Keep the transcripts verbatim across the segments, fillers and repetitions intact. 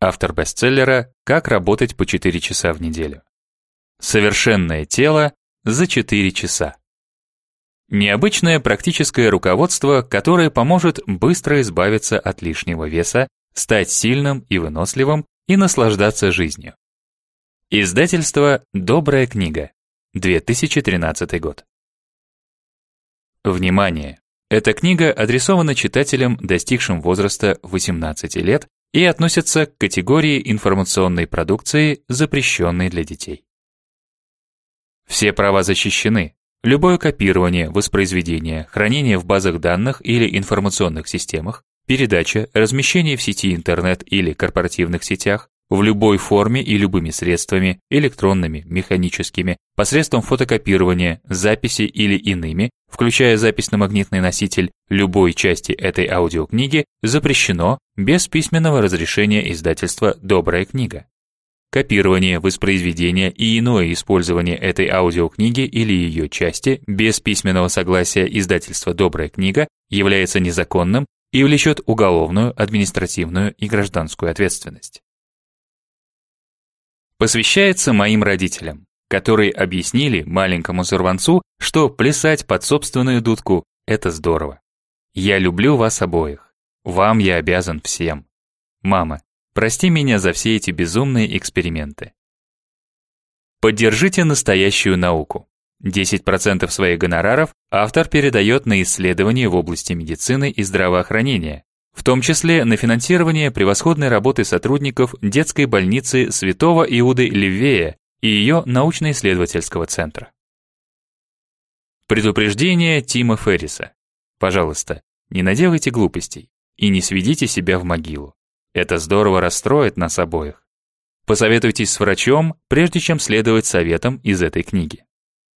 Автор бестселлера «Как работать по четыре часа в неделю». Совершенное тело за четыре часа. Необычное практическое руководство, которое поможет быстро избавиться от лишнего веса, стать сильным и выносливым и наслаждаться жизнью. Издательство «Добрая книга», две тысячи тринадцатый год. Внимание! Эта книга адресована читателям, достигшим возраста восемнадцати лет, и относится к категории информационной продукции, запрещенной для детей. Все права защищены. Любое копирование, воспроизведение, хранение в базах данных или информационных системах, передача, размещение в сети интернет или корпоративных сетях, в любой форме и любыми средствами, электронными, механическими, посредством фотокопирования, записи или иными, включая запись на магнитный носитель любой части этой аудиокниги, запрещено без письменного разрешения издательства «Добрая книга». Копирование, воспроизведение и иное использование этой аудиокниги или ее части без письменного согласия издательства «Добрая книга» является незаконным и влечет уголовную, административную и гражданскую ответственность. Посвящается моим родителям, которые объяснили маленькому сорванцу, что плясать под собственную дудку – это здорово. Я люблю вас обоих. Вам я обязан всем. Мама, прости меня за все эти безумные эксперименты. Поддержите настоящую науку. десять процентов своих гонораров автор передает на исследования в области медицины и здравоохранения, в том числе на финансирование превосходной работы сотрудников детской больницы Святого Иуды Ливвея и ее научно-исследовательского центра. Предупреждение Тима Ферриса. Пожалуйста, не наделайте глупостей и не сведите себя в могилу. Это здорово расстроит нас обоих. Посоветуйтесь с врачом, прежде чем следовать советам из этой книги.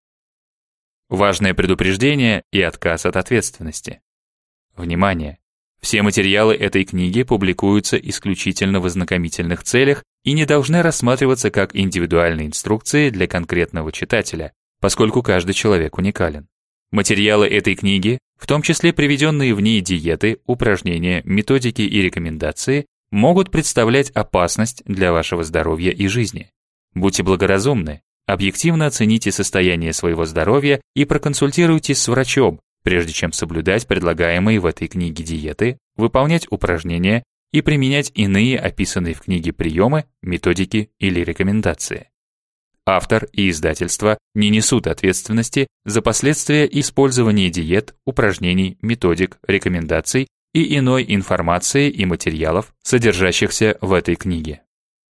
Важное предупреждение и отказ от ответственности. Внимание! Все материалы этой книги публикуются исключительно в ознакомительных целях и не должны рассматриваться как индивидуальные инструкции для конкретного читателя, поскольку каждый человек уникален. Материалы этой книги, в том числе приведенные в ней диеты, упражнения, методики и рекомендации, могут представлять опасность для вашего здоровья и жизни. Будьте благоразумны, объективно оцените состояние своего здоровья и проконсультируйтесь с врачом, прежде чем соблюдать предлагаемые в этой книге диеты, выполнять упражнения и применять иные описанные в книге приемы, методики или рекомендации. Автор и издательство не несут ответственности за последствия использования диет, упражнений, методик, рекомендаций и иной информации и материалов, содержащихся в этой книге.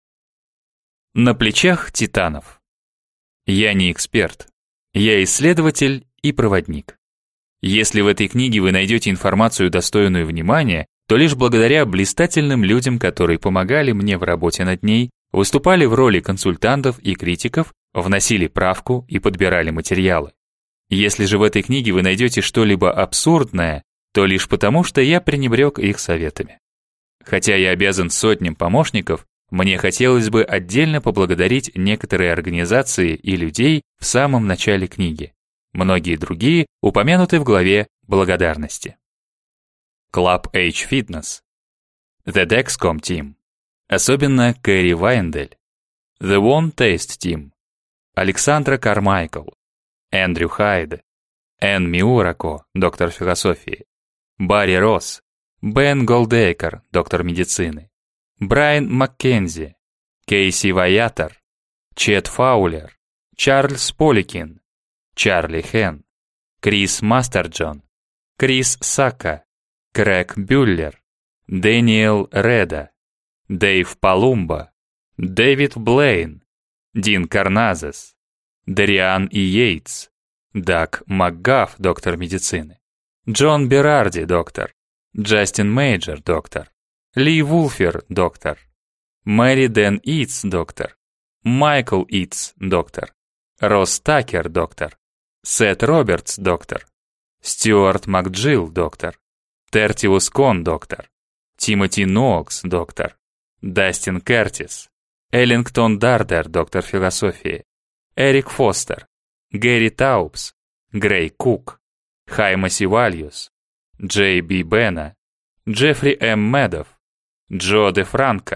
На плечах титанов. Я не эксперт. Я исследователь и проводник. Если в этой книге вы найдете информацию, достойную внимания, то лишь благодаря блистательным людям, которые помогали мне в работе над ней, выступали в роли консультантов и критиков, вносили правку и подбирали материалы. Если же в этой книге вы найдете что-либо абсурдное, то лишь потому, что я пренебрег их советами. Хотя я обязан сотням помощников, мне хотелось бы отдельно поблагодарить некоторые организации и людей в самом начале книги. Многие другие упомянуты в главе «Благодарности». Club H Fitness, The Dexcom Team, особенно Кэрри Вайндель, The One Taste Team, Александра Кармайкл, Эндрю Хайд, Энн Миурако, доктор философии, Барри Росс, Бен Голдейкер, доктор медицины, Брайан Маккензи, Кейси Вайятер, Чет Фаулер, Чарльз Поликин, Чарли Хен, Крис Мастерджон, Крис Сака, Крэг Бюллер, Дэниел Реда, Дэйв Палумба, Дэвид Блейн, Дин Карназес, Дариан И. Йейтс, Даг МакГафф, доктор медицины, Джон Берарди, доктор, Джастин Мейджор, доктор, Ли Вулфер, доктор, Мэри Дэн Итс, доктор, Майкл Итс, доктор, Росс Такер, доктор, Сет Робертс, доктор, Стюарт Макджилл, доктор, Тертиус Кон, доктор, Тимоти Ноакс, доктор, Дастин Кертис, Эллингтон Дардер, доктор философии, Эрик Фостер, Гэри Таупс, Грей Кук, Хайма Сивальюс, Джей Би Бена, Джеффри М. Медов, Джо Де Франко,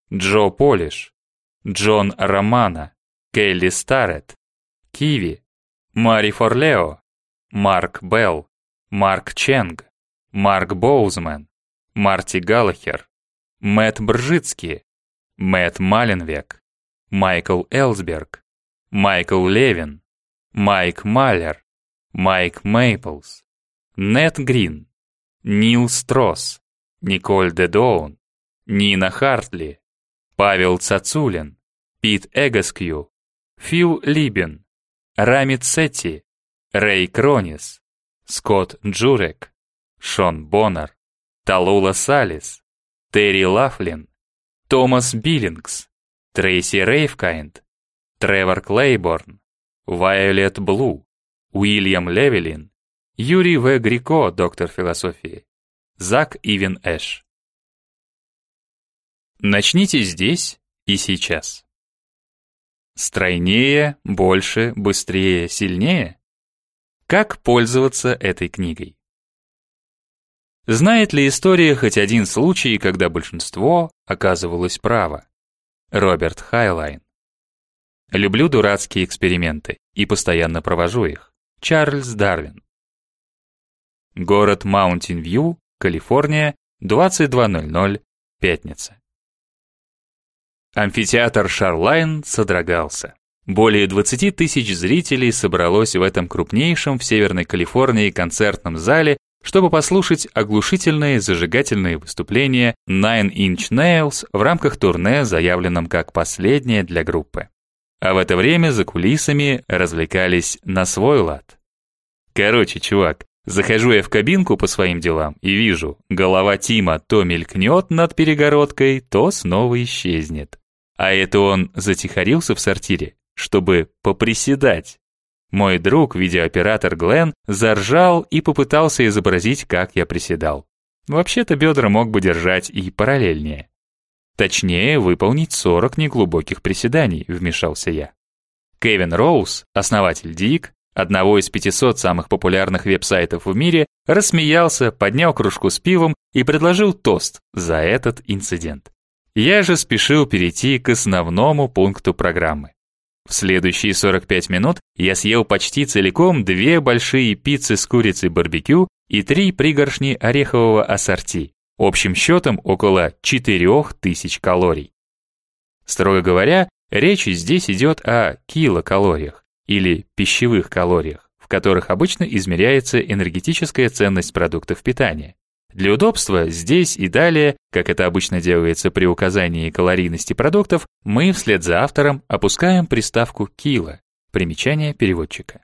Джо Полиш, Джон Романо, Келли Старрет, Киви, Мари Форлео, Марк Белл, Марк Ченг, Марк Боузман, Марти Галлахер, Мэтт Бржицкий, Мэтт Маленвек, Майкл Элсберг, Майкл Левин, Майк Маллер, Майк Мейплс, Нет Грин, Нил Стросс, Николь Дедоун, Нина Хартли, Павел Цацулин, Пит Эгаскью, Фил Либен, Рамит Сетти, Рэй Кронис, Скотт Джурек, Шон Боннер, Талула Салис, Терри Лафлин, Томас Биллингс, Трейси Рейфкайнд, Тревор Клейборн, Вайолет Блу, Уильям Левелин, Юрий В. Грико, доктор философии, Зак Ивен Эш. Начните здесь и сейчас. Стройнее, больше, быстрее, сильнее? Как пользоваться этой книгой? Знает ли история хоть один случай, когда большинство оказывалось право? Роберт Хайлайн. Люблю дурацкие эксперименты и постоянно провожу их. Чарльз Дарвин. Город Маунтин-Вью, Калифорния, двадцать два ноль ноль, пятница. Амфитеатр Шарлайн содрогался. Более двадцати тысяч зрителей собралось в этом крупнейшем в Северной Калифорнии концертном зале, чтобы послушать оглушительные зажигательные выступления Nine Inch Nails в рамках турне, заявленном как последнее для группы. А в это время за кулисами развлекались на свой лад. Короче, чувак, захожу я в кабинку по своим делам и вижу, голова Тима то мелькнет над перегородкой, то снова исчезнет. А это он затихарился в сортире, чтобы поприседать. Мой друг, видеооператор Глен, заржал и попытался изобразить, как я приседал. Вообще-то бедра мог бы держать и параллельнее. Точнее, выполнить сорок неглубоких приседаний, вмешался я. Кевин Роуз, основатель Дик, одного из пятисот самых популярных веб-сайтов в мире, рассмеялся, поднял кружку с пивом и предложил тост за этот инцидент. Я же спешил перейти к основному пункту программы. В следующие сорок пять минут я съел почти целиком две большие пиццы с курицей барбекю и три пригоршни орехового ассорти. Общим счетом около четырёх тысяч калорий. Строго говоря, речь здесь идет о килокалориях или пищевых калориях, в которых обычно измеряется энергетическая ценность продуктов питания. Для удобства здесь и далее, как это обычно делается при указании калорийности продуктов, мы вслед за автором опускаем приставку «кило». Примечание переводчика.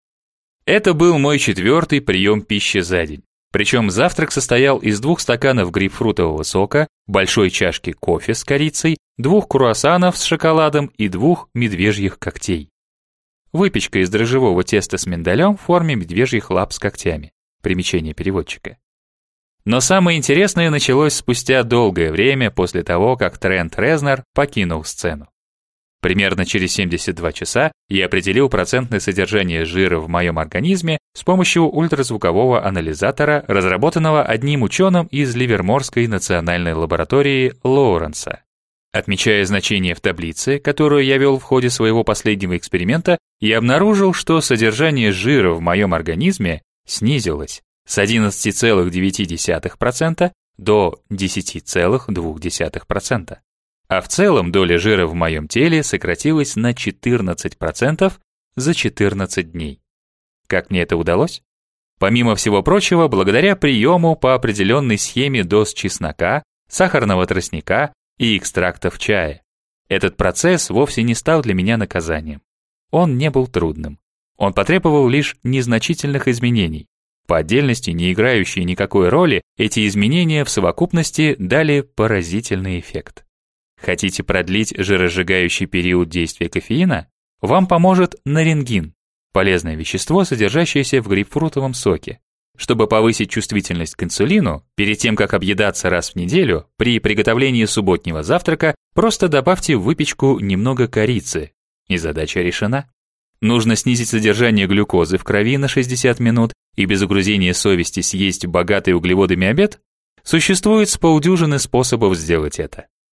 Это был мой четвертый прием пищи за день. Причем завтрак состоял из двух стаканов грейпфрутового сока, большой чашки кофе с корицей, двух круассанов с шоколадом и двух медвежьих когтей. Выпечка из дрожжевого теста с миндалем в форме медвежьих лап с когтями. Примечание переводчика. Но самое интересное началось спустя долгое время после того, как Трент Резнор покинул сцену. Примерно через семьдесят два часа я определил процентное содержание жира в моем организме с помощью ультразвукового анализатора, разработанного одним ученым из Ливерморской национальной лаборатории Лоуренса. Отмечая значение в таблице, которую я вел в ходе своего последнего эксперимента, я обнаружил, что содержание жира в моем организме снизилось с одиннадцати целых девяти десятых процента до десяти целых двух десятых процента. А в целом доля жира в моем теле сократилась на четырнадцать процентов за четырнадцать дней. Как мне это удалось? Помимо всего прочего, благодаря приему по определенной схеме доз чеснока, сахарного тростника и экстрактов чая. Этот процесс вовсе не стал для меня наказанием. Он не был трудным. Он потребовал лишь незначительных изменений. По отдельности, не играющие никакой роли, эти изменения в совокупности дали поразительный эффект. Хотите продлить жиросжигающий период действия кофеина? Вам поможет нарингин, полезное вещество, содержащееся в грейпфрутовом соке. Чтобы повысить чувствительность к инсулину, перед тем, как объедаться раз в неделю, при приготовлении субботнего завтрака просто добавьте в выпечку немного корицы, и задача решена. Нужно снизить содержание глюкозы в крови на шестьдесят минут и без угрызения совести съесть богатый углеводами обед? Существует с полдюжины способов сделать это.